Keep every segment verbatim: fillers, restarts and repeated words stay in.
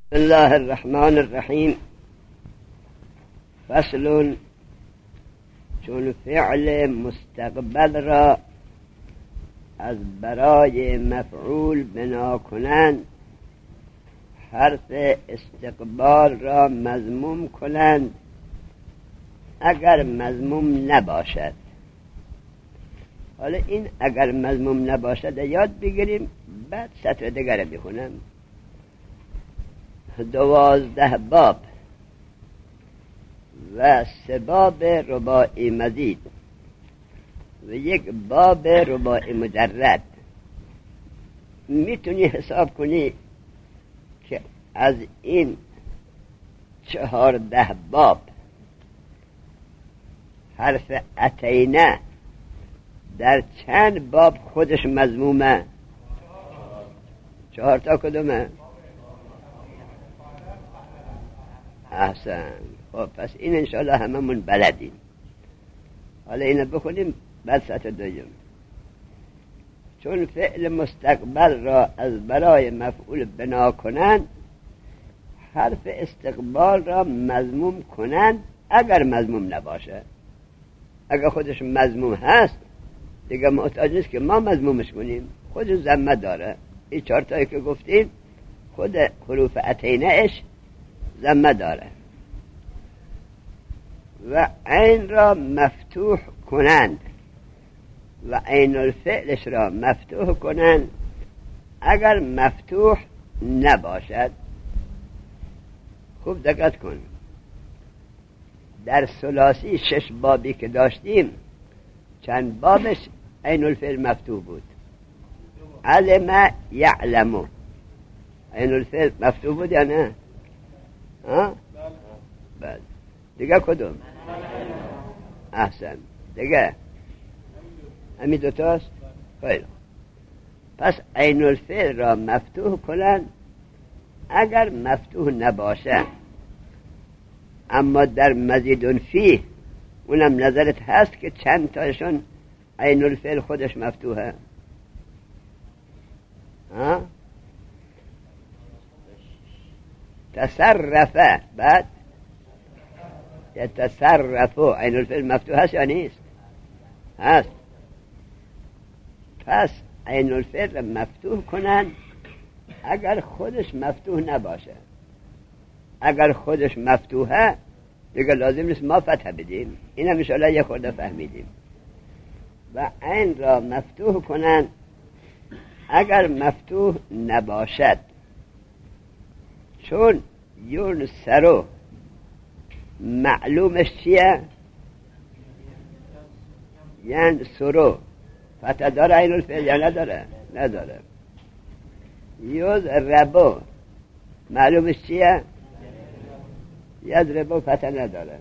بسم الله الرحمن الرحیم. فصل. چون فعل مستقبل را از برای مفعول بنا کنند، حرف استقبال را مضموم کنند اگر مضموم نباشد. حالا این اگر مضموم نباشد یاد بگیریم، بعد سطر دیگر بخونم. دوازده باب و سه باب رباعی مزید و یک باب رباعی مجرد. میتونی حساب کنی که از این چهارده باب حرف اتینه در چند باب خودش مضمومه؟ چهار تا کدومه؟ احسن. خب پس این انشاءالله هممون بلدیم. حالا اینو بخونیم بعد سطر دویم. چون فعل مستقبل را از برای مفعول بنا کنند، حرف استقبال را مضموم کنند اگر مضموم نباشه. اگر خودش مضموم هست دیگه محتاج نیست که ما مضمومش کنیم، خودش ضمه داره. این چهار تایی که گفتیم خود حروف اتینه اش ضمه داره. و عین را مفتوح کنند و عین الفعلش را مفتوح کنند اگر مفتوح نباشد. خوب دقت کن، در ثلاثی شش بابی که داشتیم چند بابش عین الفعل مفتوح بود؟ علم یعلمو عین الفعل مفتوح بود یا نه؟ ها؟ بله. دیگه کدوم؟ احسن. دیگه همین دوتاست؟ خیلی. پس عین الفعل را مفتوح کنن اگر مفتوح نباشه. اما در مزیدون فی اونم نظرت هست که چند تاشون عین الفعل خودش مفتوحه؟ ها؟ تصرفه، بعد يتصرفو عین الفعل مفتوح هست یا نیست؟ هست. پس عین الفعل مفتوح کنن اگر خودش مفتوح نباشه. اگر خودش مفتوحه دیگه لازم نیست ما فتح بدیم. این هم انشاءالله یه خورده فهمیدیم. و عین را مفتوح کنن اگر مفتوح نباشد. چون یون سرو معلومش چیه؟ یعنی سرو فتح داره عین الفعل یا نداره؟ نداره. یوز ربو معلومش چیه؟ ید ربو فتح نداره.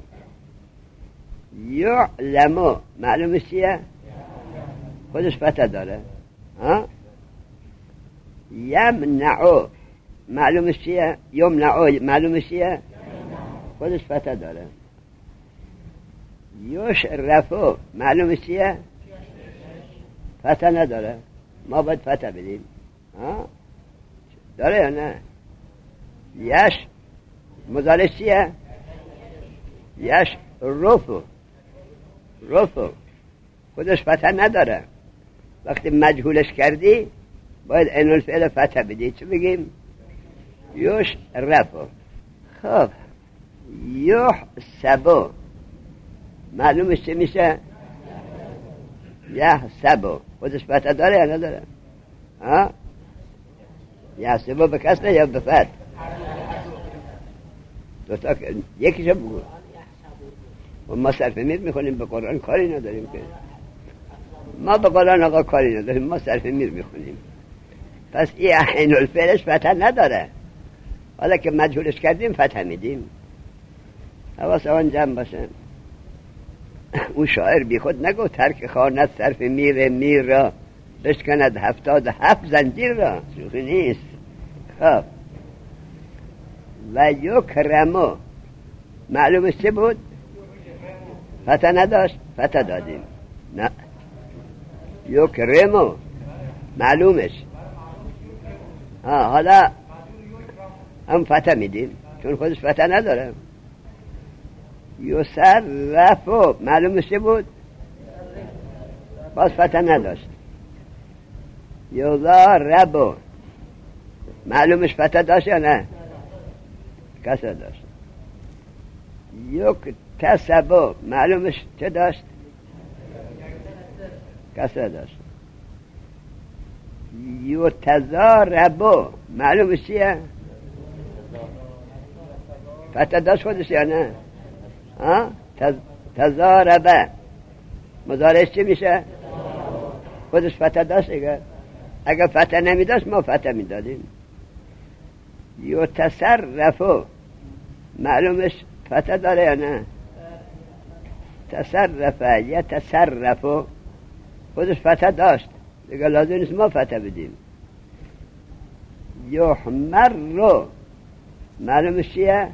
یعلمو معلومش چیه؟ خودش فتح داره. ها؟ یمنعو معلومش چیه؟ یمنعو معلومش چیه؟ خودش فتح داره. یشرفو معلومش چیه؟ فتح نداره. ما باید فتح بدیم. ها؟ داره یا نه؟ یش مضارعش چیه؟ یش رفو رفو خودش فتح نداره. وقتی مجهولش کردی باید عین الفعل فتح بدی. چه بگیم؟ یش رفو. خب یحسبو معلومش چه میشه؟ یحسبو خودش فتح داره یا نداره؟ ها؟ یحسبو به کسره یا به فتح؟ دوتا یکیشو بگو. و ما صرف میر میخونیم، به قرآن کاری نداریم که. ما به قرآن آقا کاری نداریم، ما صرف میر میخونیم. پس این عین الفعلش فتح نداره. حالا که مجهولش کردیم فتح میدیم. حواس آن جمع باشه. اون شاعر بی خود نگو ترک خواند صرف میر میر را بشکند هفتاد هفت زنجیر را. شوخی نیست. خب و یکرمو معلومش چه بود؟ فتح نداشت؟ فتح دادیم. نه یکرمو معلومش. ها حالا هم فتح میدیم چون خودش فتح نداره. یصرف معلومش چه بود؟ باز فتح نداشت. یضارب معلومش فتح داشت یا نه؟ کسر داشت. یکتسب معلومش چه داشت؟ کسر داشت. یتضارب معلومش چیه؟ فتح داشت خودش یا نه؟ ها؟ تضارب مضارعش چی میشه؟ خودش فتح داشت دیگه. اگر فتح نمی داشت ما فتح می دادیم. یتصرف معلومش فتح داره یا نه؟ تصرف یتصرف خودش فتح داشت دیگه، لازم نیست ما فتح بدیم. یحمر معلومش چیه؟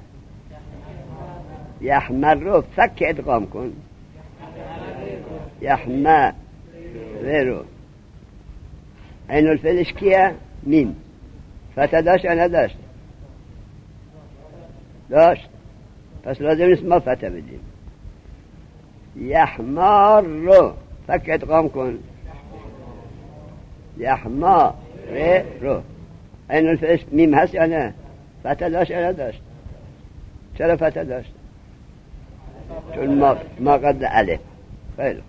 یحمر رو فک ادغام کن. یحمر رو عین الفعلش کیه؟ میم. فتح داشت یا نداشت؟ داشت. پس لازم نیست ما فتح بدیم. یحمار رو فک ادغام کن. یحمار رو عین الفعلش میم هست یا نه؟ فتح داشت یا نداشت؟ چرا فتح داشت؟ چون ما ما قبل الف. خیلی.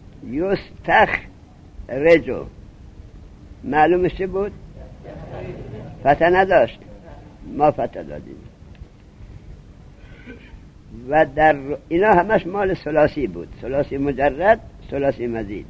یستخرج معلومش چه بود؟ فتح نداشت، ما فتح دادیم. و در اینا همش مال ثلاثی بود، ثلاثی مجرد، ثلاثی مزید.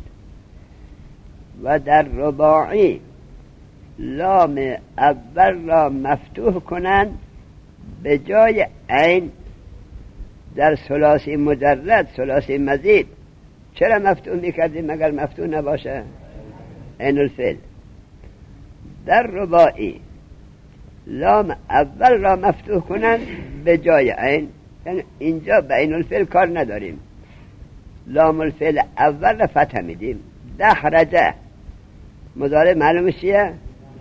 و در رباعی لام اول را مفتوح کنند به جای عین. در ثلاثی مجرد، ثلاثی مزید چرا مفتوح میکردیم مگر مفتوح نباشه؟ عین الفعل. در رباعی لام اول را مفتوح کنند به جای عین، یعنی اینجا به عین الفعل کار نداریم، لام الفعل اول را فتح میدیم. دحرجه مضارع معلومه چیه؟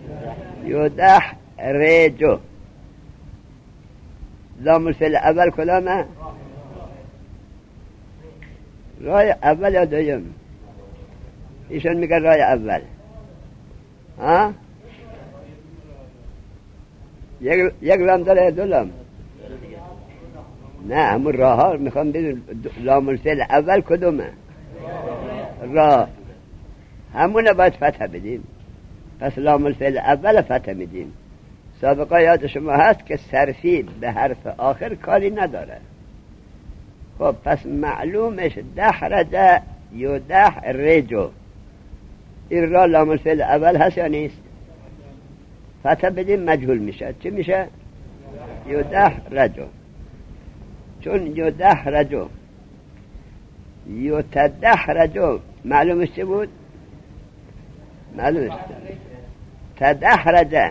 یدحرجو لام الفعل اول کدامه؟ رای اول یا دویم؟ ایشون میگه رای اول. ها؟ یک یک لام داره دو لام؟ نه همون راه ها میخوام بدون لام الفعل اول کدومه؟ را همونه باید فتح بدیم. پس لام الفعل اول فتح میدیم. سابقا یاد شما هست که صرفی به حرف آخر کاری نداره. خب پس معلومش دحرج یدحرجو این را لام الفعل اول هست یا نیست؟ فتح بدیم مجهول میشه. چی میشه؟ یدحرجو. چون یدحرجو یتدحرجو معلومش چه بود؟ معلومش تدحرجه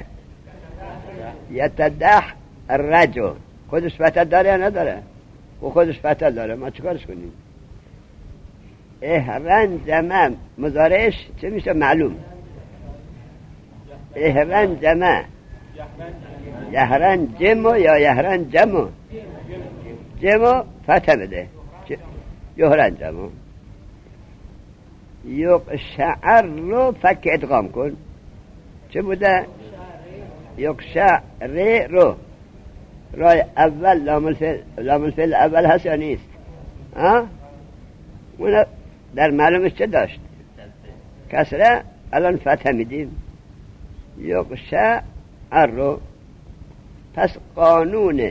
یتدحرجو خودش فتح داره یا نداره؟ و خودش فتح داره، ما چیکارش کنیم؟ اهرنجمه مضارعش چه میشه؟ معلوم. اهرنجمه یهرنجمو یا یهرنجمو؟ جمو فتح بده. یهرنجمو. یقشعر رو فک ادغام کن. چه بوده؟ یقشعر رو رای اول لام الفعل لام الفعل اول هست یا نیست؟ ها؟ اون در معلومش چه داشت؟ کسره. الان فتح میدیم. یقشعر رو. پس قانون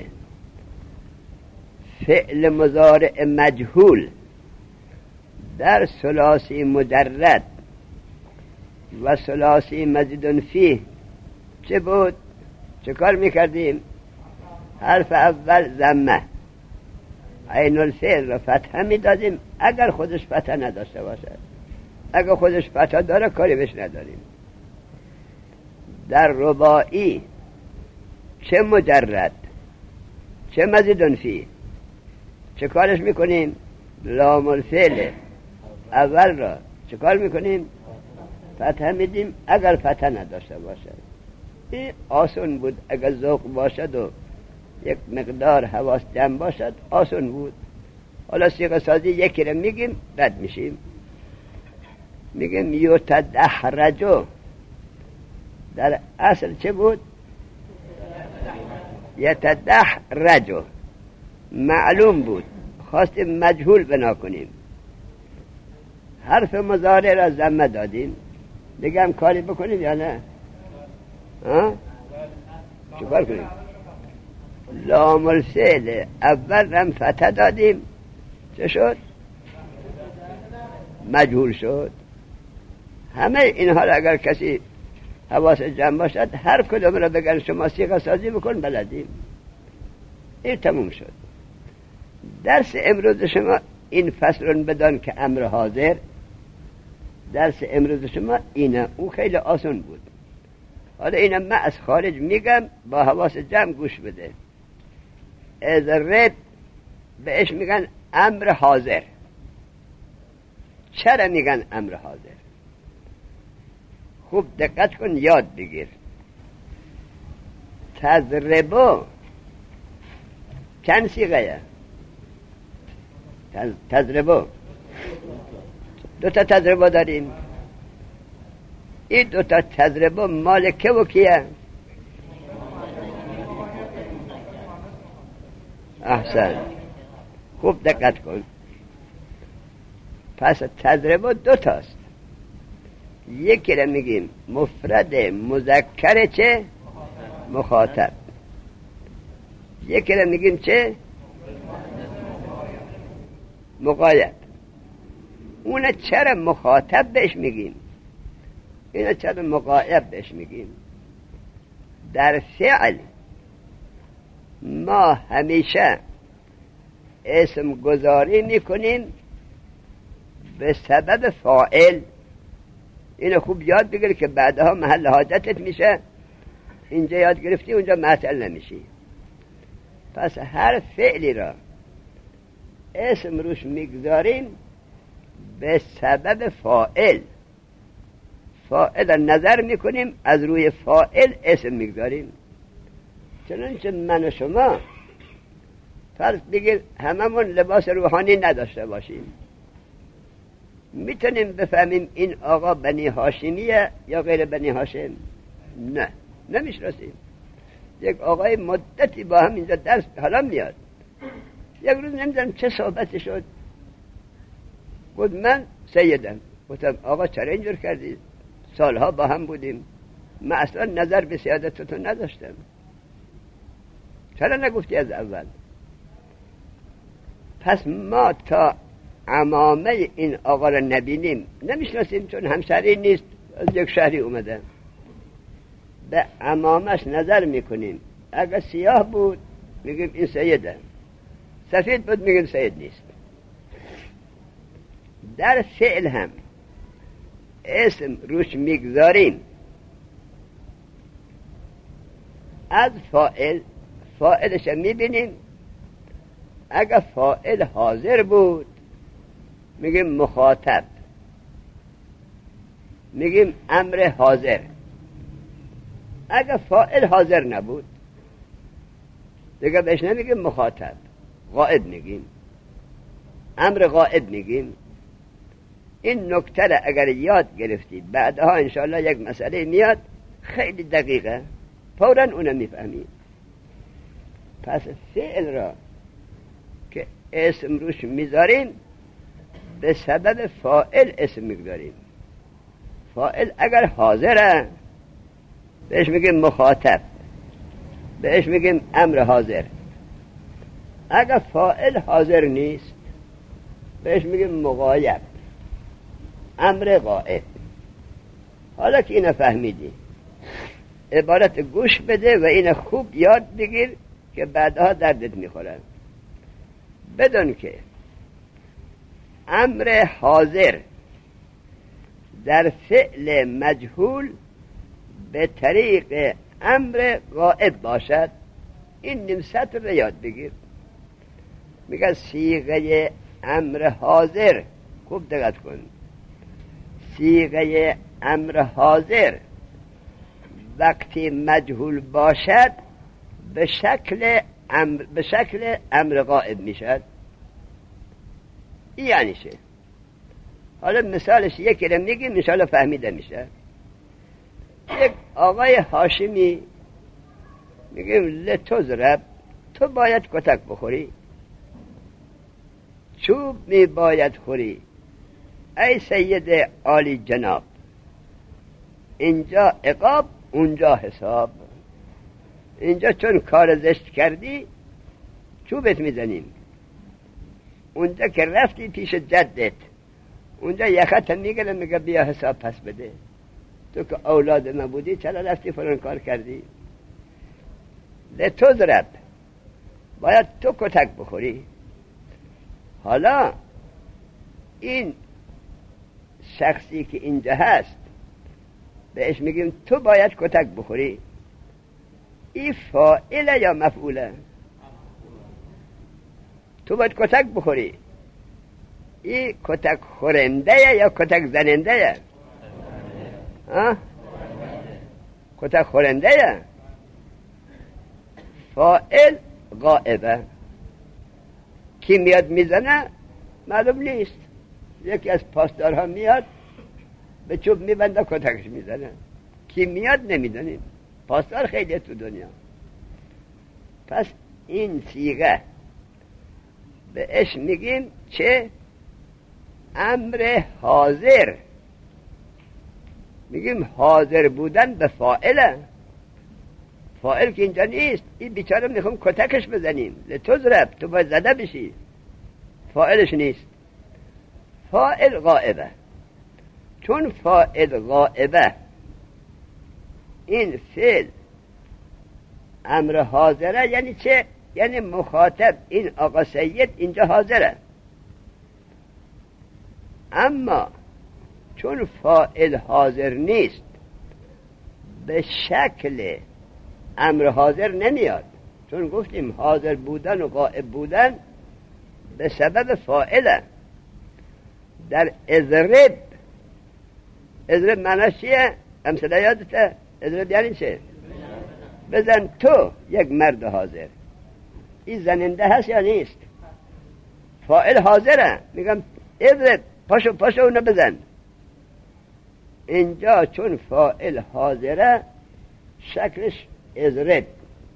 فعل مضارع مجهول در ثلاثی مجرد و ثلاثی مزید فیه چه بود؟ چه کار میکردیم؟ حرف اول ضمه عین الفعل را فتحه میدادیم اگر خودش فتحه نداشته باشه. اگر خودش فتحه داره کاری بهش نداریم. در رباعی چه مجرد چه مزید فیه چه کارش میکنیم؟ لام الفعل اول را چه کار میکنیم؟ فتحه میدیم اگر فتحه نداشته باشه. این آسون بود. اگر ذوق باشد و یک مقدار حواس جمع باشد آسون بود. حالا صیغه سازی یکی رو میگیم رد میشیم، میگیم یتدحرجو در اصل چه بود؟ یتدحرجو معلوم بود، خواستیم مجهول بنا کنیم، حرف مضارع را ضمه دادیم. دیگه هم کاری بکنیم یا نه؟ ها؟ چه کار کنیم؟ لام الفعل اول هم فتح دادیم، چه شد؟ مجهول شد. همه اینها را اگر کسی حواس جمع باشد هر کدوم را بگن شما صیغه سازی بکن بلدیم. این تموم شد. درس امروز شما این فصل بدان که امر حاضر، درس امروز شما اینه. اون خیلی آسان بود. حالا اینه من از خارج میگم، با حواس جمع گوش بده. از رد بهش میگن امر حاضر. چرا میگن امر حاضر؟ خوب دقت کن، یاد بگیر. تضربو چند صیغه؟ تضربو دو تا تضربو داریم. این دو تا تضربو مال که و کیه؟ احسن، خوب دقت کن. پس تضربو دو تاست. یکی رو میگیم مفرد مذکر چه؟ مخاطب. یکی رو میگیم چه؟ مغایب. اون چرا مخاطب بهش میگیم؟ این چرا مغایب بهش میگیم؟ در فعل ما همیشه اسم گذاری میکنیم به سبب فاعل. اینو خوب یاد بگیر که بعدها محل حاجتت میشه. اینجا یاد گرفتی اونجا معطل نمیشی. پس هر فعلی را اسم روش میگذاریم به سبب فاعل. فاعل نظر میکنیم، از روی فاعل اسم میگذاریم. چنانچه من و شما فرض بگیر هممون لباس روحانی نداشته باشیم، میتونیم بفهمیم این آقا بنی هاشمیه یا غیر بنی هاشم؟ نه، نمیشناسیم. یک آقای مدتی با هم اینجا درس حالا میاد، یک روز نمیدونم چه صحبتی شد، گفت من سیدم. گفتم آقا چرا اینجور کردی؟ سالها با هم بودیم، من اصلا نظر به سیادتتون نداشتم. چرا نگفتی از اول؟ پس ما تا عمامه این آقا را نبینیم نمیشناسیم، چون همشهری نیست، از یک شهری اومده. به عمامش نظر میکنیم. اگر سیاه بود میگیم این سیده، سفید بود میگیم سید نیست. در فعل هم اسم روش میگذاریم از فاعل. فاعلش میبینیم، اگر فاعل حاضر بود میگیم مخاطب، میگیم امر حاضر. اگر فاعل حاضر نبود دیگه بهش نمیگیم مخاطب، غائب میگیم، امر غائب میگیم. این نکته را اگر یاد گرفتی بعدها انشاءالله یک مسئله میاد خیلی دقیقه، فوراً اونو میفهمی. پس فعل را که اسم روش میذاریم به سبب فاعل اسم میگذاریم. فاعل اگر حاضره بهش میگیم مخاطب، بهش میگیم امر حاضر. اگر فاعل حاضر نیست بهش میگیم مغایب، امر غائب. حالا که اینو فهمیدی عبارت گوش بده و اینو خوب یاد بگیر که بعدها دردت میخوره. بدون که امر حاضر در فعل مجهول به طریق امر غائب باشد. این نیم سطر رو یاد بگیر. میگه صیغه امر حاضر، خوب دقت کن، صیغه امر حاضر وقتی مجهول باشد به شکل امر به شکل امر غائب میشد. این یعنی چه؟ حالا مثالش یکی رو میگیم انشاءالله فهمیده میشه. یک آقای هاشمی میگیم لتضرب، تو باید کتک بخوری، چوب می باید خوری ای سید عالی جناب، اینجا عقاب اونجا حساب. اینجا چون کار زشت کردی چوبت میزنیم، اونجا که رفتی پیش جدت اونجا یخت میگه میگه بیا حساب پس بده، تو که اولاد من بودی چرا رفتی فلان کار کردی. لتضرب، باید تو کتک بخوری. حالا این شخصی که اینجا هست بهش میگیم تو باید کتک بخوری، این فاعله یا مفعوله؟ تو باید کتک بخوری، این کتک خورنده یا کتک زننده؟ ها؟ کتک خورنده. فاعل غائبه، کی میاد میزنه معلوم نیست. یکی از پاسدارها میاد به چوب میبنده کتکش میزنه، کی میاد نمیدونیم. پاسدار خیلی تو دنیا. پس این صیغه بهش میگیم چه؟ امر حاضر. میگیم حاضر بودن به فاعله. فاعل که اینجا نیست، این بیچاره میخوام کتکش بزنیم. لتضرب، تو باید زده بشی، فاعلش نیست. فاعل غائبه. چون فاعل غائبه این فعل امر حاضره. یعنی چه؟ یعنی مخاطب این آقا سید اینجا حاضره، اما چون فاعل حاضر نیست به شکل امر حاضر نمیاد. چون گفتیم حاضر بودن و غائب بودن به سبب فاعله. در اضرب، اضرب معناش چیه؟ امثله یادته؟ اضرب یعنی چه؟ بزن تو یک مرد حاضر. این زننده هست یا نیست؟ فاعل حاضره، میگم اضرب، پاشو پاشو اونو بزن. اینجا چون فاعل حاضره شکلش اضرب،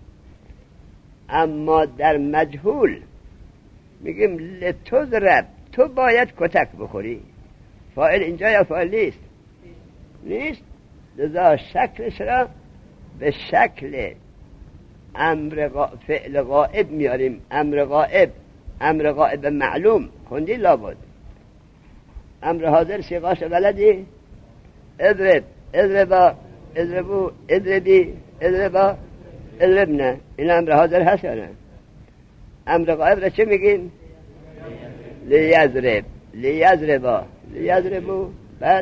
اما در مجهول میگیم لتضرب، تو باید کتک بخوری. فاعل اینجا یا فاعل نیست؟ نیست. لذا شکلش را به شکل امر غا... فعل غائب میاریم. امر غائب، امر غائب معلوم خوندی لابد. امر حاضر صیغه‌اش بلدی؟ اضرب، اضربا، اضربو، اضربی، اضربا، اضربنا. این امر حاضر هست یا نه؟ امر غائب را چه میگیم؟ لیضرب، لیضربا، لیضربو، بعد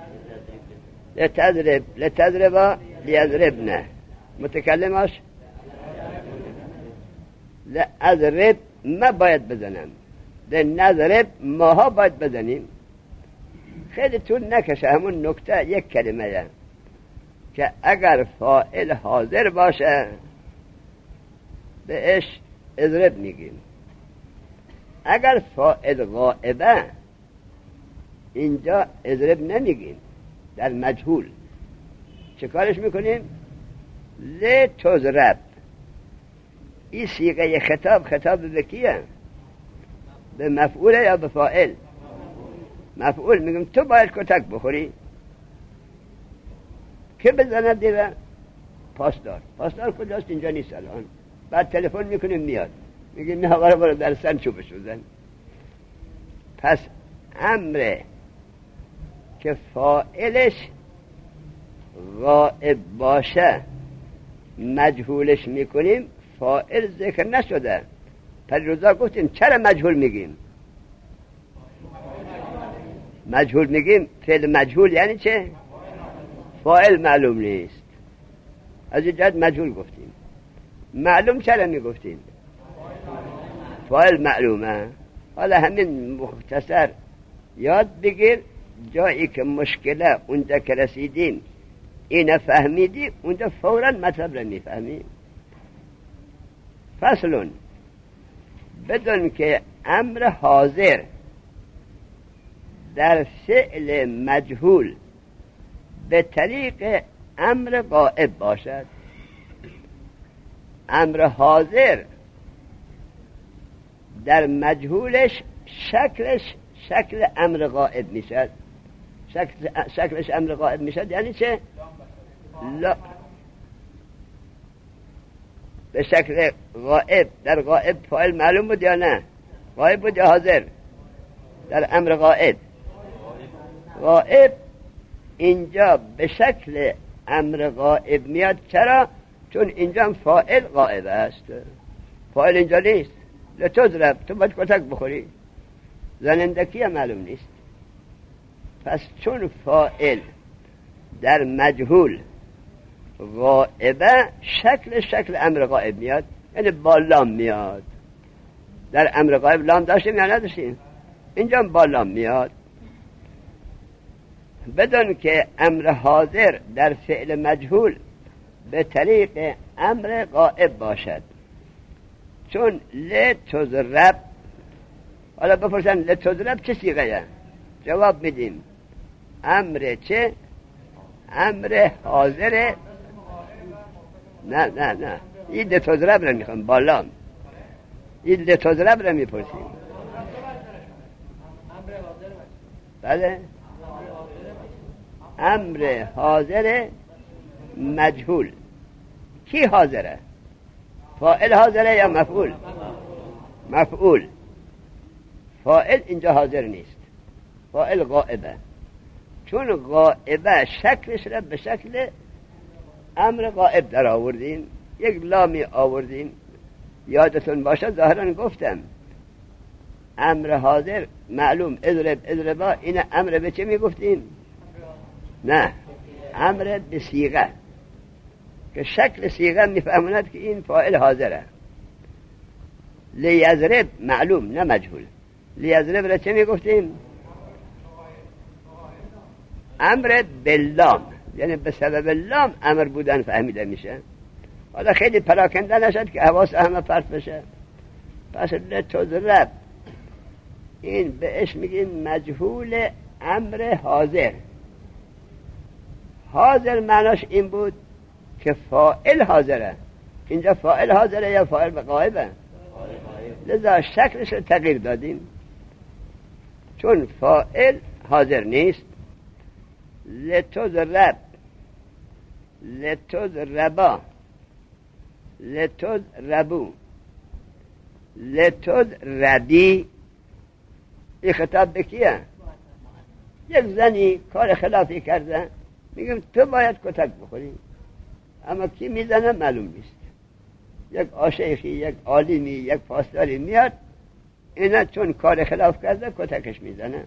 لتضرب، لتضربا، لیضربنا. متکلماش لأضرب، ما باید بزنم. لنضرب، ماها باید بزنیم. خیلی طول نکشه. همون نکته یک کلمه که اگر فاعل حاضر باشه بهش اضرب میگیم. اگر فاعل غائبه اینجا اضرب نمیگیم. در مجهول چه کارش میکنیم؟ لتضرب. این صیغه خطاب، خطاب به کیه؟ به مفعوله یا به فاعل؟ مفعول. میگم تو باید کتک بخوری. که بزنه دیره؟ پاسدار. پاسدار کجاست؟ اینجا نیست الان. بعد تلفن میکنیم میاد، میگیم نه آقا برو در سن چوبش بزن. پس امر که فاعلش غائب باشه مجهولش میکنیم. فاعل ذکر نشده. پر روزا گفتیم چرا مجهول میگیم؟ مجهول میگیم فعل مجهول یعنی چه؟ فاعل معلوم نیست، از این جهت مجهول گفتیم. معلوم چرا میگفتیم؟ فاعل معلومه. حالا همین مختصر یاد بگیر، جایی که مشکله اونجا که رسیدیم اینه فهمیدی اونجا فوراً مطلب رو میفهمی. فصلون، بدون که امر حاضر در فعل مجهول به طریق امر غائب باشد. امر حاضر در مجهولش شکلش شکل امر غائب میشد. شکل شکلش امر غائب میشد یعنی چه؟ لا به شکل غائب. در غائب فاعل معلوم بود یا نه؟ غائب بود یا حاضر؟ در امر غائب غائب اینجا به شکل امر غائب میاد. چرا؟ چون اینجا فاعل غائب است. فاعل اینجا نیست. لتضرب، تو باید کتک بخوری، زنندگی هم معلوم نیست. پس چون فاعل در مجهول غائبه، شکل شکل امر غائب میاد، یعنی با لام میاد. در امر غائب لام داشتیم یا نداشتیم؟ اینجا با لام میاد. بدون که امر حاضر در فعل مجهول به طریق امر غائب باشد. چون لتضرب، حالا بپرسن لتضرب چه صیغه؟ جواب میدیم امر چه؟ امر حاضر. نه نه نه این لتضرب رو میخوام بالا، این لتضرب رو میپرسیم. بله امر حاضر مجهول. کی حاضره؟ فاعل حاضره یا مفعول؟ مفعول. فاعل اینجا حاضر نیست، فاعل غائبه. چون غائبه شکلش را به شکل امر غائب در آوردیم، یک لامی آوردیم. یادتون باشه ظاهرا گفتم امر حاضر معلوم اضرب اضربا، این امر به چه میگفتیم؟ نه، امر به صیغه که شکل صیغه میفهموند که این فاعل حاضره. لیضرب معلوم نه مجهول. لیضرب را چه میگفتیم؟ امر باللام، یعنی به سبب لام امر بودن فهمیده میشه. حالا خیلی پراکنده نشد که حواس همه پرت بشه. پس لتضرب این بهش میگیم مجهول امر حاضر. حاضر معناش این بود که فاعل حاضره. اینجا فاعل حاضره یا فاعل غائبه؟ لذا شکلش رو تغییر دادیم. چون فاعل حاضر نیست. لتضرب، لتضربا، لتضربو، لتضربی. این خطاب به کیه؟ یک زنی کار خلافی کرده، میگم تو باید کتک بخوری، اما کی میزنه معلوم نیست. یک آشیخی، یک عالمی، یک پاسداری میاد، اینا چون کار خلاف کرده کتکش میزنه.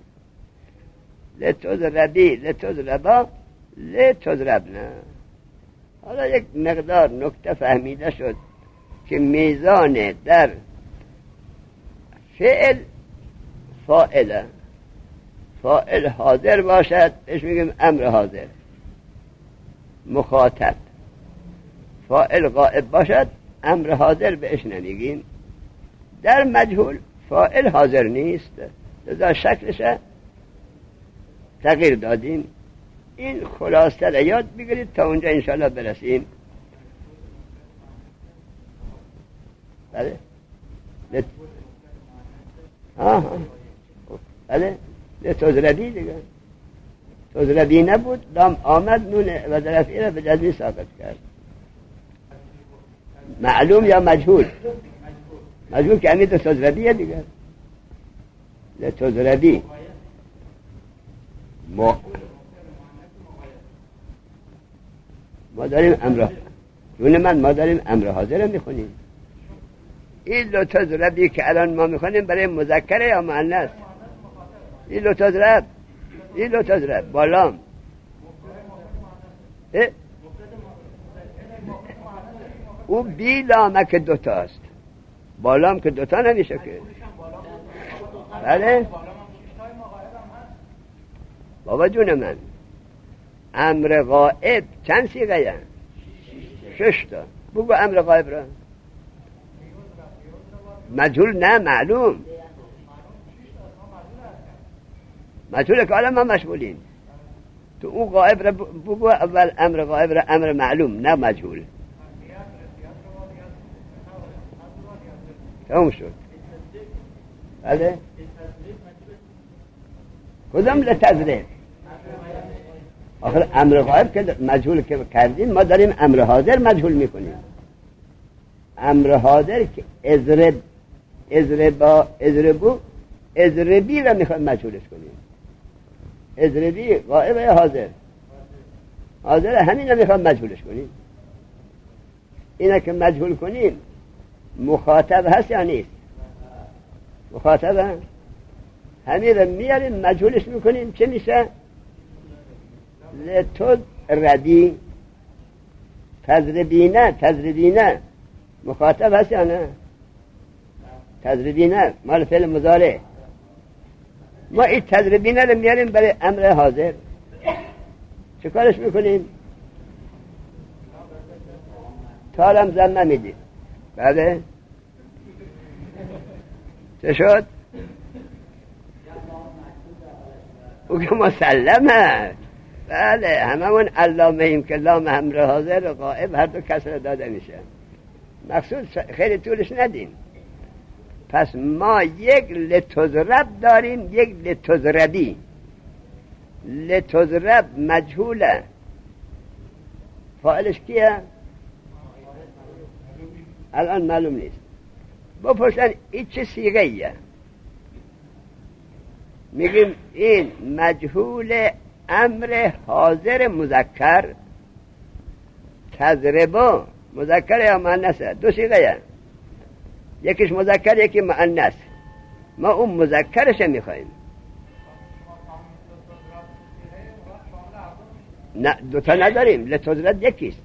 لتضربی، لتضربا، لتضربنا. حالا یک مقدار نکته فهمیده شد که میزان در فعل فاعل فاعل حاضر باشد بهش میگیم امر حاضر. مخاطب فاعل غائب باشد امر حاضر بهش نمیگیم. در مجهول فاعل حاضر نیست، لذا شکلش تغییر دادیم. این خلاصه را یاد بگیرید تا اونجا انشاءالله برسیم. بله لت... آها بله لتضربی دیگه. تضربی نبود، لام آمد، نون و ظرفی را به جزمی ساقط کرد. معلوم یا مجهول؟ مجهول که امید تضربیه دیگه. لتضربی ما ما داریم امر، جون من ما داریم امر حاضر میخونیم. این لتضربی که الان ما میخونیم برای مذکره یا مؤنث؟ این لتضرب، این لتضرب بالام او بی لامه که دوتاست، بالام که دوتا نمیشه که. بله بابا جون من، امر غائب چند صیغه؟ شش تا. بگو امر غائب را. مجهول نه معلوم. مجهول که حالا ما مشغولیم. تو اون غائب را بگو اول امر غائب را امر معلوم نه مجهول. تمام شد. بله کدام لتضریب؟ آخر امر غائب که مجهول که کردیم ما داریم امر حاضر مجهول میکنیم. امر حاضر که اضرب اضربا اضربو اضربی را میخوایم مجهولش کنیم. اضربی غائب یا حاضر؟ حاضر. همین را میخوایم مجهولش کنیم. اینا که مجهول کنیم مخاطب هست یا نیست؟ مخاطب هست. همین را میاریم مجهولش میکنیم چه میشه؟ لتو ردی تضربینه. تضربینه مخاطب هست یا نه؟ تضربینه مال فعل مضارع. ما این تضربینه رو میاریم برای امر حاضر چه کارش میکنیم؟ تالم زن نمیدیم. بله چه شد؟ او که مسلمه. بله هممون علامه ایم که لام امر حاضر و غائب هر دو کسر داده میشه. مقصود خیلی طولش ندیم. پس ما یک لتضرب داریم یک لتضربی. لتضرب مجهوله فاعلش کیه؟ الان معلوم نیست. بپرسن این چه صیغه ایه؟ میگیم این مجهول امر حاضر مذکر. تضربا مذکر یا مؤنثه؟ دو صیغه، یکیش مذکر یکی مؤنث. ما اون مذکرش میخوایم. نه دوتا نداریم. لتضرب یکیست.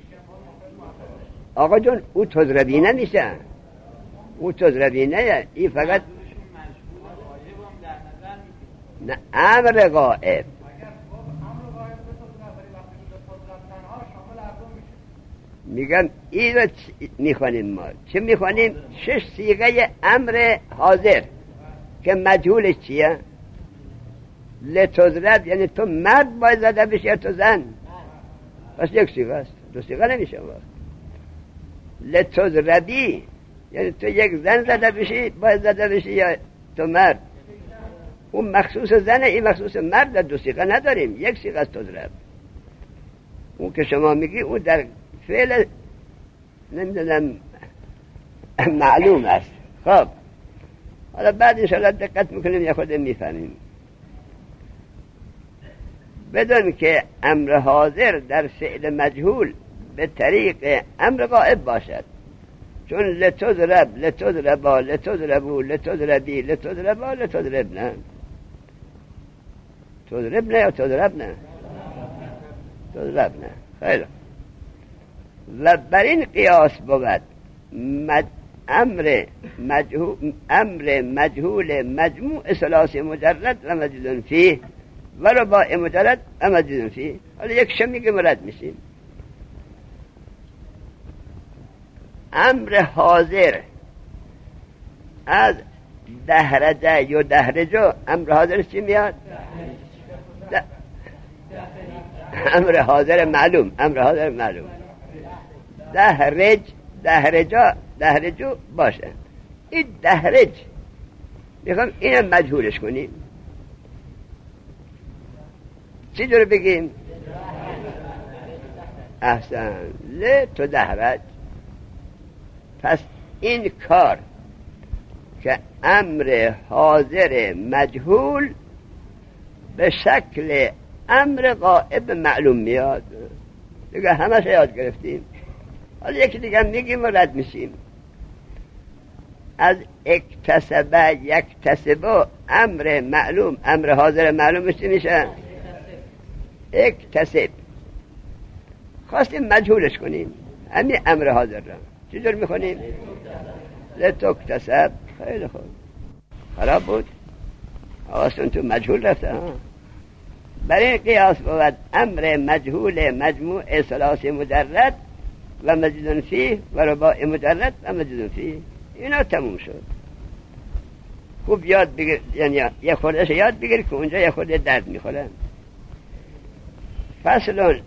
آقا جون او تضربینه میشه. او تضربینه. این فقط نه امر غائب. میگم این رو میخوانیم. ما چه میخوانیم؟ شش صیغه امر حاضر که مجهولش چیه؟ لتضرب یعنی تو مرد باید زده بشی یا تو زن؟ پس یک صیغه است. دو صیغه نمیشه. لتضربی یعنی تو یک زن زده بشی باید زده بشی یا تو مرد؟ اون مخصوص زنه این مخصوص مرد. در دو صیغه نداریم. یک صیغه است تضرب. اون که شما میگی اون در فعل نمیدونم معلوم است. خب حالا بعد انشاءالله دقت میکنیم یا خود میفهمیم. بدون که امر حاضر در فعل مجهول به طریق امر غائب باشد. چون لتضرب لتضربا لتضربو لتضربی لتضربا لتضربنا. تضربنا یا تضربنا؟ تضربنا. خیلی. و بر این قیاس بود مد... امر مجهول امر مجهول مجموع ثلاثی مجرد و مجزوم فیه و رباع مجرد و مجزوم فیه. حالا یک شمی که مرد میشیم. امر حاضر از دهرجه یا دهرجو امر حاضر چی میاد؟ ده... امر حاضر معلوم. امر حاضر معلوم. دهرج دهرجا دهرجو باشه. این دهرج میخوام اینم مجهولش کنیم. چی جور بگیم؟ احسن. ل تو دهرج. پس این کار که امر حاضر مجهول به شکل امر غائب معلوم میاد دیگه همش یاد گرفتیم. حالا یکی دیگه میگیم و رد میشیم. از اکتسبه یکتسبه امر معلوم امر حاضر معلوم چی میشه؟ اکتسب. خواستیم مجهولش کنیم همین امر حاضر را. چجور میخونیم؟ لتکتسب. خیلی خوب. خراب بود. حواستون تو مجهول رفته ها. برای این قیاس بود امر مجهول مجموع ثلاثی مجرد و مجزون فیه و رباع مجرد و مجزون فیه. اینا تموم شد. خوب یاد بگیر، یعنی یه خوردهش یاد بگیر که اونجا یه خورده درد میخوره. فصلون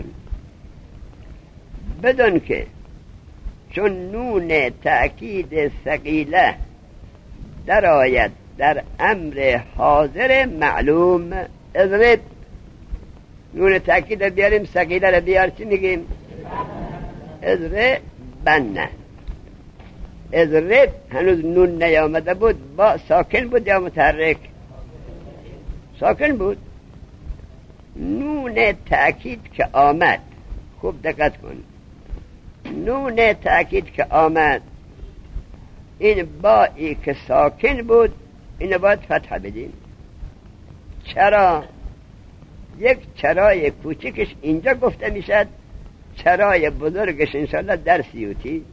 بدون که چون نون تأکید ثقیله در آید در امر حاضر معلوم اضرب. نون تأکید بیاریم، ثقیله رو بیار، چی میگیم؟ اضرب بنه. اضرب هنوز نون نیامده بود، با ساکن بود یا متحرک؟ ساکن بود. نون تأکید که آمد، خوب دقت کن، نون تأکید که آمد این بایی که ساکن بود اینو باید فتح بدیم. چرا؟ یک چرای کوچکش اینجا گفته میشد، چرای بزرگش انشالله در سیوتی.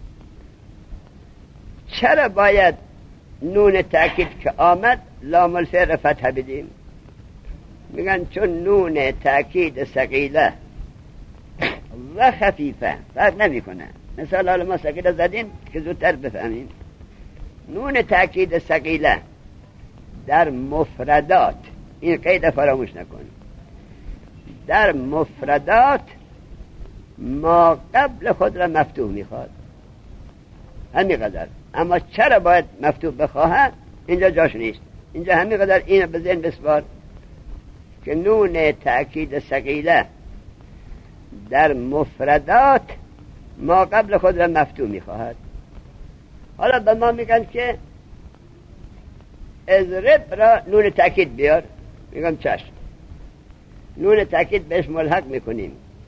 چرا باید نون تأکید که آمد لام الفعل فتح بدیم؟ میگن چون نون تأکید ثقیله و خفیفه فرق نمی کنه. مثال حالا ما ثقیله زدیم که زودتر بفهمیم. نون تأکید ثقیله در مفردات، این قید فراموش نکن، در مفردات ما قبل خود را مفتوح میخواد، همین قدر. اما چرا باید مفتوح بخواهد؟ اینجا جاش نیست. اینجا همین قدر این به ذهن بسپار که نون تأکید ثقیله در مفردات ما قبل خود را مفتوح میخواهد. حالا به ما میگن که اضرب را نون تأکید بیار، میگم چشم. نون تأکید بهش ملحق میکنیم،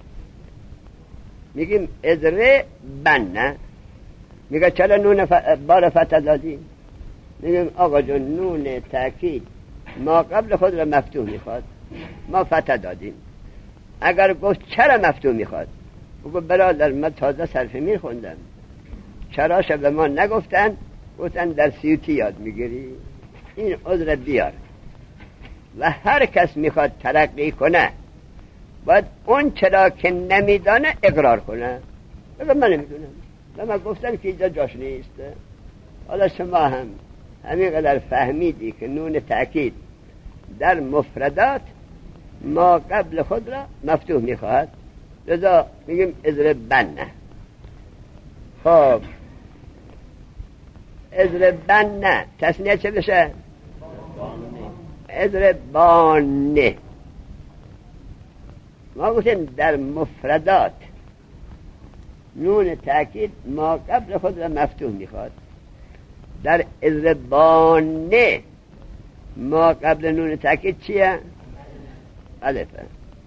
میگیم اضرب بنه. میگه چرا نون ف... بار فتح دادی؟ میگیم آقا جون نون تأکید ما قبل خود را مفتوح میخواد، ما فتح دادیم. اگر گفت چرا مفتوح میخواد، بگو برادر من تازه صرف میر خوندم، چراش به ما نگفتن، گفتن در سیوتی یاد میگیری، این عذر بیار. و هر کس میخواد ترقی کنه باید اون چرا که نمیدانه اقرار کنه، بگه من نمیدونم و من گفتم که اینجا جاش نیست. حالا شما هم همین قدر فهمیدی که نون تأکید در مفردات ما قبل خود را مفتوح میخواهد، لذا میگیم اضرب بنه. خب اضرب بنه تصنیه چه بشه؟ اضرب بانه. ما گفتیم در مفردات نون تأکید ما قبل خود را مفتوح میخواد، در اضرب بانه ما قبل نون تأکید چیه؟ الفه.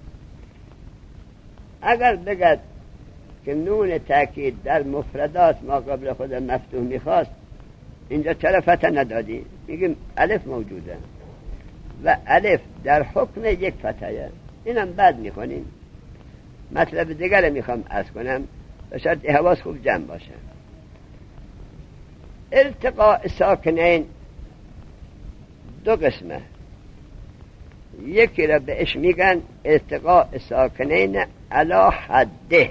اگر بگد که نون تأکید در مفردات ما قبل خود مفتوح میخواست، اینجا چرا فتح ندادی؟ میگیم الف موجوده و الف در حکم یک فتحه، اینم بعد میخونیم. مطلب دیگر میخوام عرض کنم و شاید حواس خوب جمع باشه. التقاء ساکنین دو قسمه، یکی را بهش میگن التقاء ساکنین علی حده.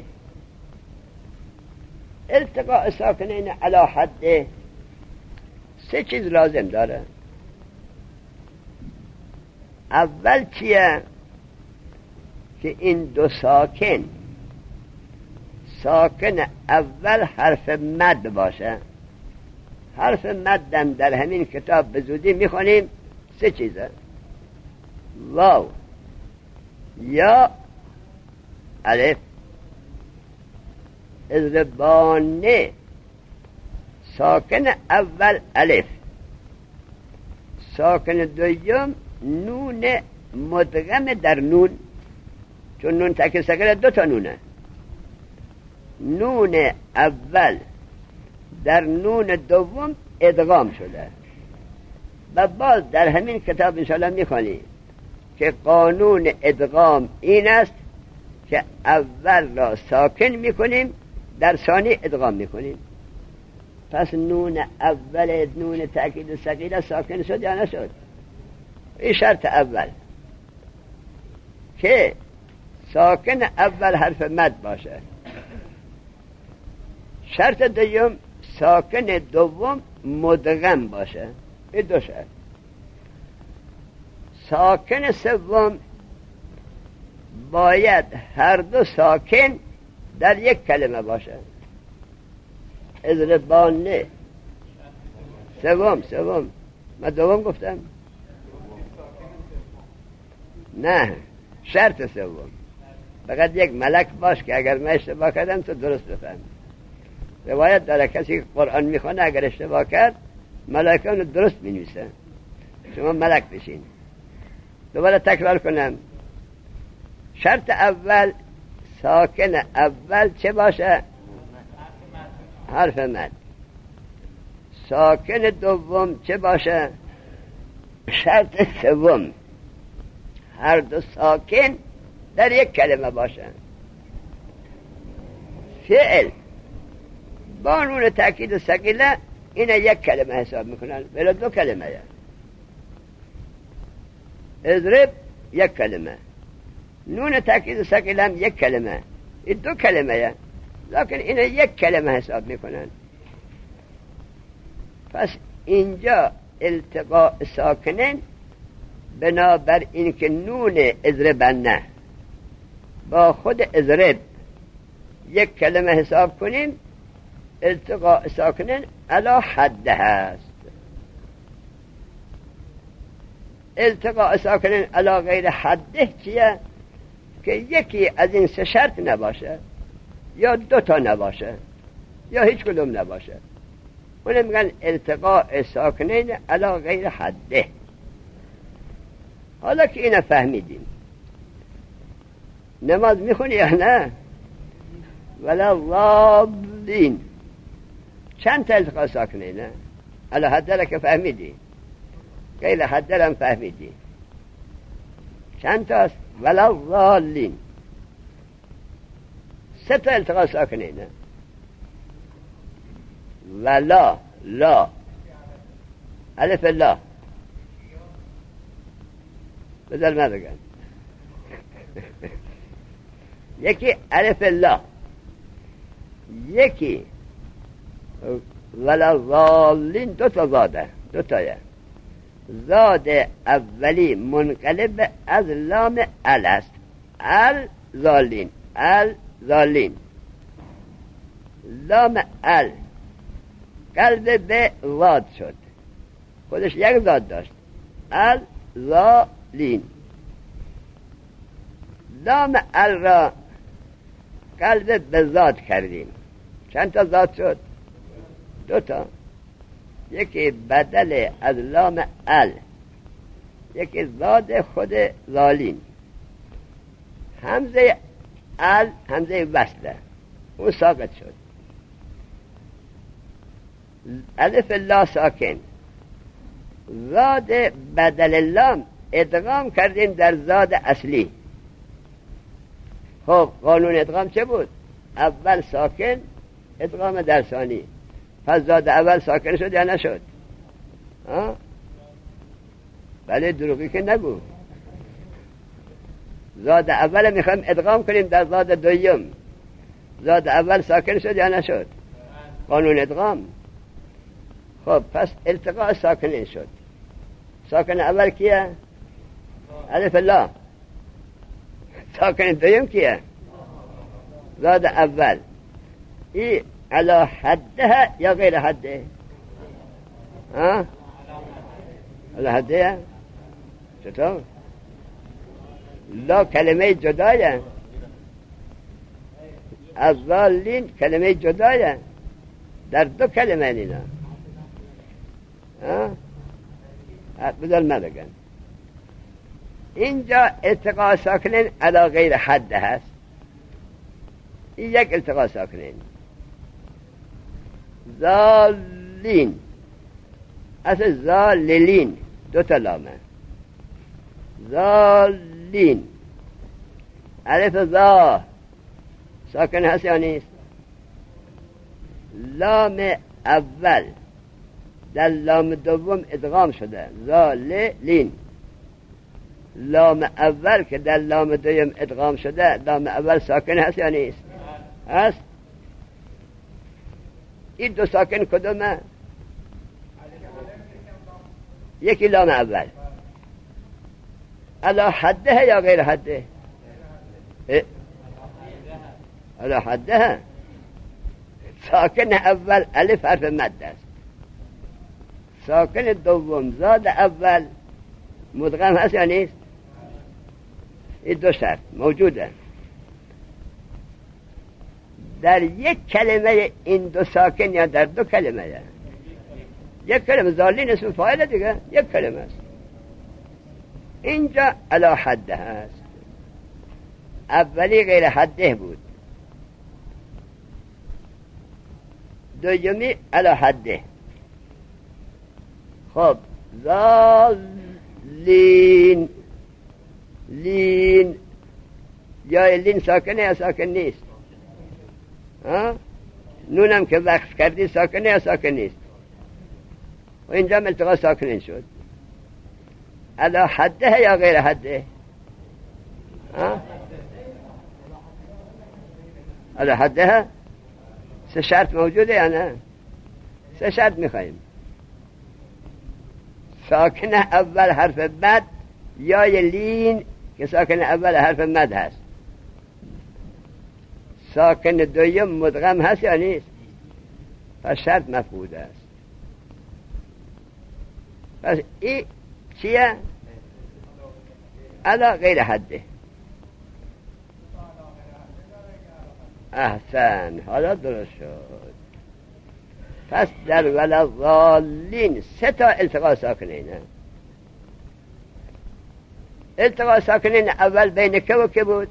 التقاء ساکنین علی حده سه چیز لازم داره. اول چیه؟ که این دو ساکن ساکن اول حرف مد باشه. حرف مدم در همین کتاب به زودی میخونیم سه چیزه: واو یا الف. اضربانه ساکن اول الف، ساکن دوم نون مدغم در نون، چون نون تک ساکن دو تا نونه. نون اول در نون دوم ادغام شده و باز در همین کتاب انشاءالله میخوانی که قانون ادغام این است که اول را ساکن میکنیم، در ثانی ادغام میکنیم. پس نون اول نون تأکید ثقیله ساکن شد یا نشد؟ این شرط اول. که ساکن اول حرف مد باشه. شرط دوم ساکن دوم مدغم باشه. این دو شرط. ساکن سوم باید هر دو ساکن در یک کلمه باشه. اضربانه سوم سوم من دوم گفتم نه، شرط سوم فقط یک ملک باش که اگر من اشتباه کردم تو درست بفهم. روایت داره کسی قرآن میخونه اگر اشتباه کرد ملائکه درست مینویسه، شما ملک بشین. دوباره تکرار کنم. شرط اول ساکن اول چه باشه؟ حرف مد. ساکن دوم چه باشه؟ شرط سوم هر دو ساکن در یک کلمه باشه. فعل با نون تأکید ثقیله این یک کلمه حساب میکنن، ولی دو کلمه یا اضرب یک کلمه، نون تأکید ثقیله هم یک کلمه، این دو کلمه یا لکن این یک کلمه حساب میکنن. پس اینجا التقاء ساکنن بنابر این که نون اضربنه با خود اضرب یک کلمه حساب کنیم، التقاء ساکنن علی حد هست. التقاء ساکنن علی غیر حده چیه؟ که یکی از این سه شرط نباشه، یا دو تا نباشه، یا هیچ کدوم نباشه. اون میگن التقاء ساکنین علی غیر حده. حالا که اینو فهمیدیم، نماز میخونی یا نه؟ ولا ضالین چند تا التقاء ساکنینه؟ علی حده را که فهمیدی، غیر حده را هم فهمیدی. چند تاست؟ ولا ضالین سه تا التقاء ساکنینه. ولا لا الف لا بذار من بگم. یکی الف لا، یکی ولا ضالین، دو تا زاده، دو تایه. زاد اولی منقلب از لام ال است. ال ضالین، ال ضالین. لام ال قلب به زاد شد، خودش یک زاد داشت. ال ضالین. لام ال را قلب به زاد کردیم. چند تا زاد شد؟ دو تا. یکی بدل از لام ال، یکی زاد خود ضالین. همزه ال همزه وصله، اون ساقط شد. الف لا ساکن، زاد بدل لام ادغام کردیم در زاد اصلی. خب قانون ادغام چه بود؟ اول ساکن ادغام در ثانی. پس زاد اول ساکن شد یا نشد؟ ها؟ بله دروغی که نگو. زاد اول میخوایم ادغام کنیم در زاد دویم. زاد اول ساکن شد یا نشد؟ قانون ادغام. خب پس التقاء ساکنین شد. ساکن اول کیه؟ الف لا. ساکن دویم کیه؟ زاد اول. ای علی حده یا غیر حده؟ ها؟ علی حده؟ چطور؟ لا کلمه جدایه، از ضالین کلمه جدایه، در دو کلمه نینا. ها؟ بذار من بگم. اینجا التقاء ساکنین علی غیر حد هست. این یک التقاء ساکنین. ضالین اصل ضاللین، دو تا لامه. ضالین الف ضا ساکن هست یا نیست؟ لام اول در لام دوم ادغام شده، ضاللین. لام اول که در لام دویم ادغام شده، لام اول ساکن هست یا نیست؟ هست. این دو ساکن کدومه؟ یکی لام اول علا حده یا غیر حده؟ علا حده. ساکن اول الف حرف مد است، ساکن دوم زاد اول مدغم هست یا نیست؟ این دو شرط موجوده در یک کلمه، این دو ساکن یا در دو کلمه؟ یک کلمه. ضالین اسم فاعل دیگه، یک کلمه است. اینجا علا حده هست، اولی غیر حده بود، دومی علا حده. خب ضالین، لین، یا لین ساکنه یا ساکن نیست؟ ها؟ نونم که وقف کردی ساکنه یا ساکن نیست؟ و اینجا التقا ساکنین شد. علا حده یا غیر حده؟ ها؟ علا حده. سه شرط موجوده یا نه؟ سه شرط میخواییم. ساکن اول حرف مد یا لین که ساکن اول حرف مد هست، ساکن دویم مدغم هست یا نیست؟ پس شرط مفقود است. پس این چیه؟ علا غیر حده. احسن، حالا درست شد. پس در ولضالین سه تا التقا ساکنین. التقا ساکنین اول بین که و که بود؟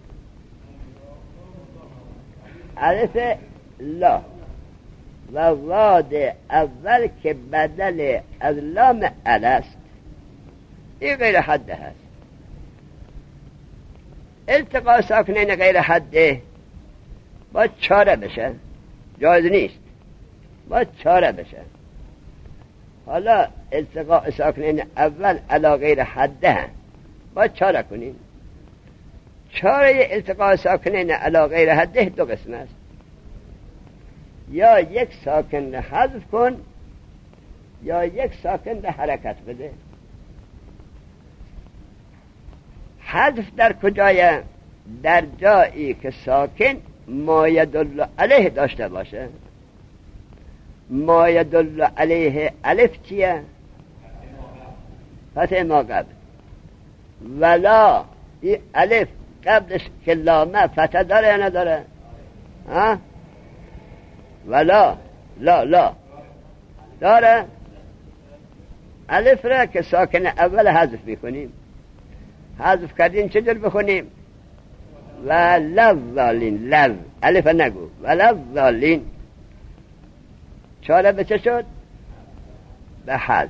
الف لا و واد اول که بدل از لام ال است، این غیر حده هست. التقا ساکنین غیر حده باید چاره بشه، جایز نیست، باید چاره بشه. حالا التقاء ساکنین اول علا غیر حده باید چاره کنیم. چاره التقاء ساکنین علا غیر حده دو قسم است، یا یک ساکن حذف کن یا یک ساکن حرکت بده. حذف در کجای؟ در جایی که ساکن ما یدل علیه داشته باشه. ما یدل علیه الف چیه؟ فتح ما قبل. ولا این الف قبلش که لامه فتح داره یا نداره؟ ها؟ ولا لا لا داره. الف را که ساکن اول حذف میکنیم، حذف کردیم چه جور بخونیم؟ ولضالین. لذ الف نگو، ولضالین. چاره به چه شد؟ به حذف.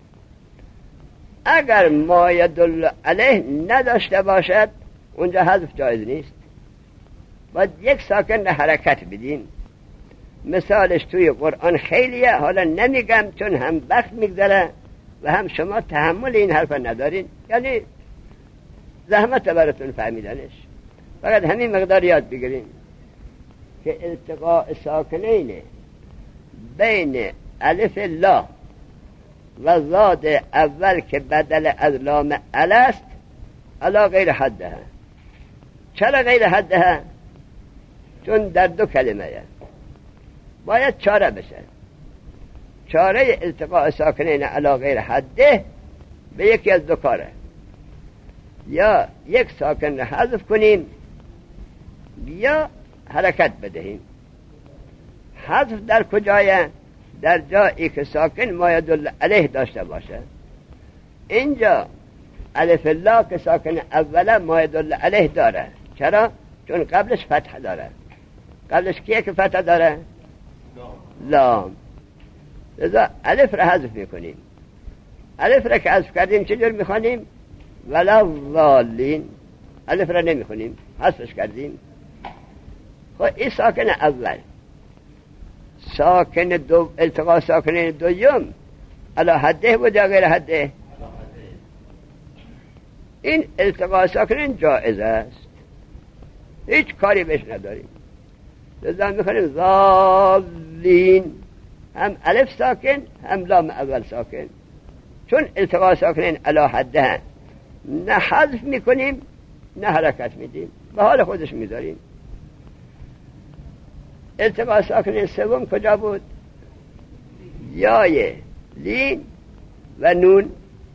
اگر ما یدل علیه نداشته باشد اونجا حذف جایز نیست، باید یک ساکن حرکت بدین. مثالش توی قرآن خیلیه، حالا نمیگم چون هم وقت میگذره و هم شما تحمل این حرف ندارین، یعنی زحمت براتون فهمیدنش. فقط همین مقدار یاد بگیرین که التقاء ساکنین بین الف لا و زاد اول که بدل از لام ال است علا غیر حده. چرا غیر حده؟ چون در دو کلمه باید چاره بشه. چاره التقاء ساکنین علا غیر حده به یکی از دو کاره، یا یک ساکن حذف کنیم یا حرکت بدهیم. حذف در کجای؟ در جایی که ساکن ما یدل علیه داشته باشه. اینجا الف لا که ساکن اوله ما یدل علیه داره. چرا؟ چون قبلش فتح داره. قبلش کیه که فتح داره؟ لام. لذا الف را حذف میکنیم. الف را که حذف کردیم چجور میخوانیم؟ ولا ضالین. الف را نمیخونیم، حذفش کردیم. خب این ساکن اول. ساکن دو التقاء ساکنین دوم علا حده بود یا غیر حده؟ این التقاء ساکنین جایز است، هیچ کاری بهش نداریم. لذا میخونیم ضالین، هم الف ساکن هم لام اول ساکن، چون التقاء ساکنین علی حده، نه حذف میکنیم نه حرکت میدیم، به حال خودش میذاریم. التقاء ساکنین سوم کجا بود؟ یای لین و نون،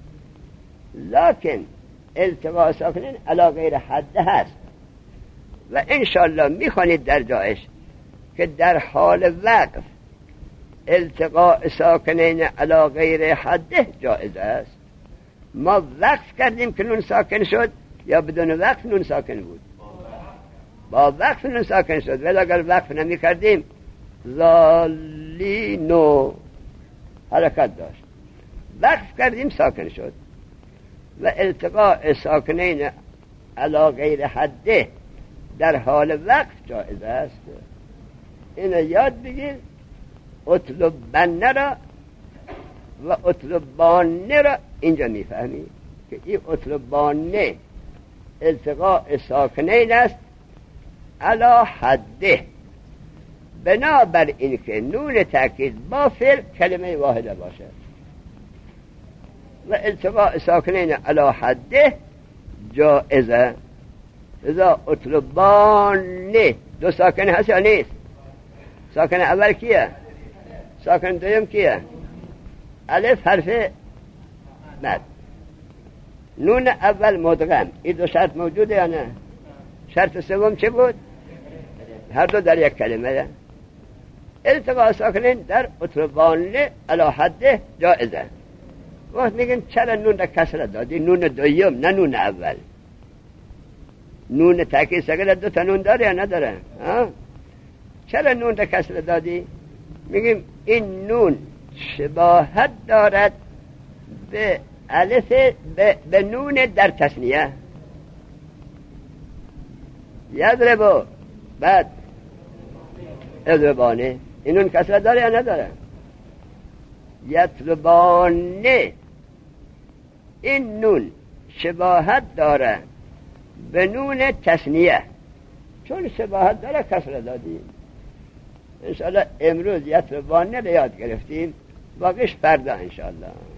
لکن التقاء ساکنین علی غیر حده هست و انشالله میخوانید در جایش که در حال وقف التقاء ساکنین علی غیر حده جایز است. ما وقف کردیم که نون ساکن شد یا بدون وقف نون ساکن بود؟ با وقف نون ساکن شد، ولی اگر وقف نمی کردیم ظالینو حرکت داشت، وقف کردیم ساکن شد. و التقاء ساکنین علی غیر حده در حال وقف جایز است. اینو یاد بگیر. اطلبنه را و اطلبانه را اینجا میفهمی که این اطلبانه التقاء ساکنین است علی حده، بنابر این که نون تأکید با فعل کلمه واحده باشد. و التقاء ساکنین علی حده جائزه. اذا اطلبانه دو ساکن هست یا نیست؟ ساکن اول کیه؟ ساکن دویم کیه؟ الف حرف مد، نون اول مدغم. این دو شرط موجوده یا نه؟ شرط سوم چه بود؟ هر دو در یک کلمه. التقاء ساکنین در اطلبانه علی حده جائزه. وقت میگن چرا نون را کسر دادی؟ نون دویم نه نون اول. نون تاکید ساکن دو تا نون داره یا نداره؟ ها؟ چرا نون را کسر دادی؟ میگیم این نون شباهت دارد به الف به, به نون در تثنیه. یضربو بعد اضربانه، این نون کسر داره یا نداره؟ یطلبانه، این نون شباهت داره به نون تثنیه، چون شباهت داره کسر دادیم. انشاءالله امروز یطلبانه رو یاد گرفتیم، باقیش فردا انشاءالله.